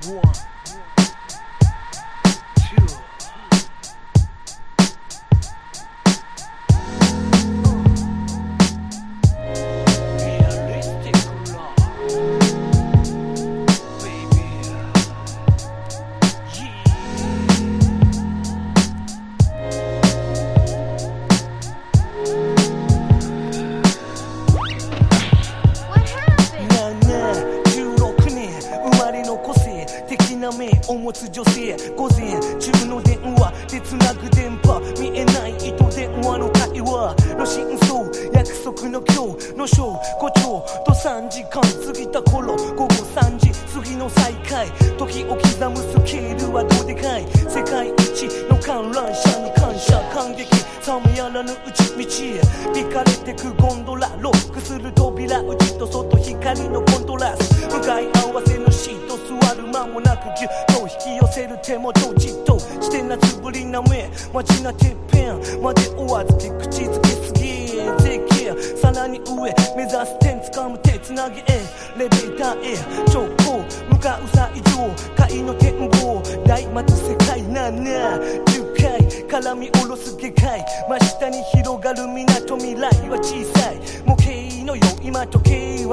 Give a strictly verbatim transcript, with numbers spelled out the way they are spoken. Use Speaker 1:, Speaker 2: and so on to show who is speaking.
Speaker 1: を持つ女性午前中の電話でつなぐ電波見えない糸電話の会話の真相約束の今日の小五丁とさんじかん過ぎた頃午後さんじ過ぎの再会時を刻むスケールはどうでかい世界一の観覧車に感謝感激冷めやらぬ内道へ引かれてくゴンドラロックする扉内と外光のコントラスト向かい合わせのシート座る間もなくギュッと引き寄せる手元じっとして夏ぶりな目街なてっぺんまで追わずて口づけすぎ絶景さらに上目指す点掴む手つなぎへレベーターへ直行向かう最上階の展望大待つ世界ななじゅっかい絡み下ろす下界真下に広がる港未来は小さい模型のよ今時計は